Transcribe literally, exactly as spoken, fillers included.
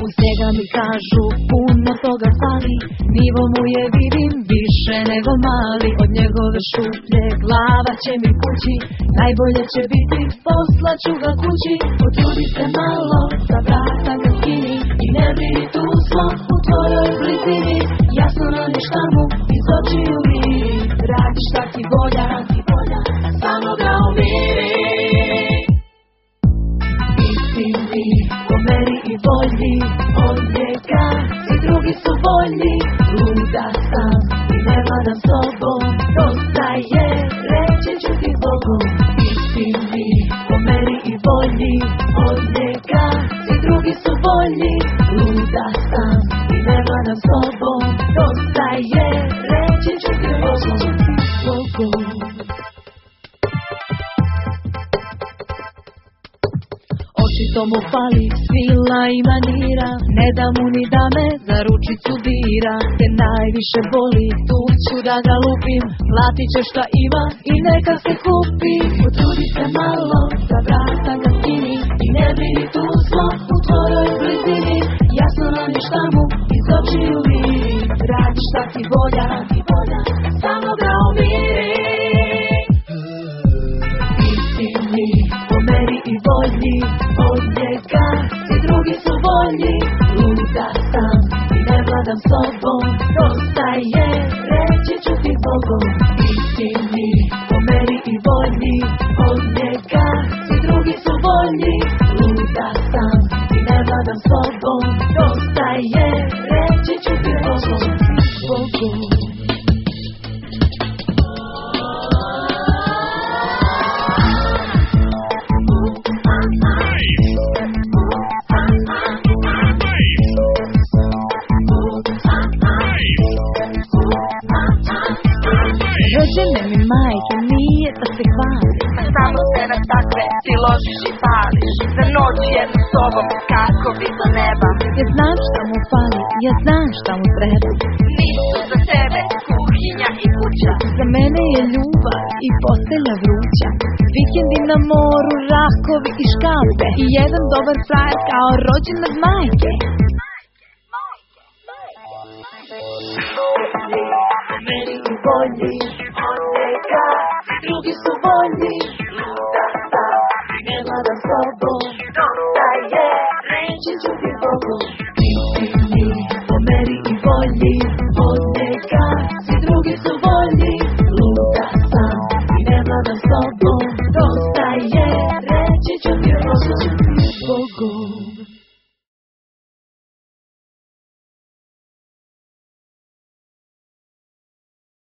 Uz njega mi kažu puno toga fali, nivo mu je vidim više nego mali. Od njegove šuplje glava će mi kući, najbolje će biti poslaću ga kući. Potrudi se malo, sa vrata ga skini i ne brini, tu smo u tvojoj blizini. Jasno nam je šta mu iz očiju vidi, radi šta ti volja, samo ga umiri. Istini, po meri i volji, od njega svi drugi su voljni. Luda sam i ne vladam sobom, dosta je, reći ću ti Bogom. Istini, po meri i volji, od njega svi drugi su voljni. Luda sam i ne vladam sobom, dosta je, reći ću ti Bogom. Očito mu fali svila i manira, ne da mu ni da me za ručicu dira. Te najviše boli, tu ću da ga lupim, platit će šta ima i neka se kupi. Potrudi se malo, sa vrata ga skini i ne brini, tu smo u tvojoj blizini. Jasno nam je šta mu iz očiju vidi, radi šta ti volja, samo ga umiri. Istini, po meri i volji, od njega svi drugi su voljni. Luda sam i ne vladam sobom, dosta je, reći ću ti Bogom. Istini, po meri i volji, od njega svi drugi su voljni. Luda sam i ne vladam sobom, dosta je, reći ću ti Bogom. Rođene mi majke, nije da se hvali, samo se na takve ti ložiš i pališ. Za noć jednu sobom skakovi do neba. Ja znam šta mu fali, ja znam šta mu treba. Nisu za tebe kuhinja i kuća, za mene je ljubav i postelja vruća. Vikendi na moru, rakovi i škampe i jedan dobar frajer kao rođenad majke. Meni i volji, od njega svi drugi su voljni. Luda sam i ne vladam sobom, dosta je, reći ću ti Bogom. Istini, po meri i volji, od njega svi drugi su voljni. Luda sam i ne vladam sobom, dosta je, reći ću ti Bogom.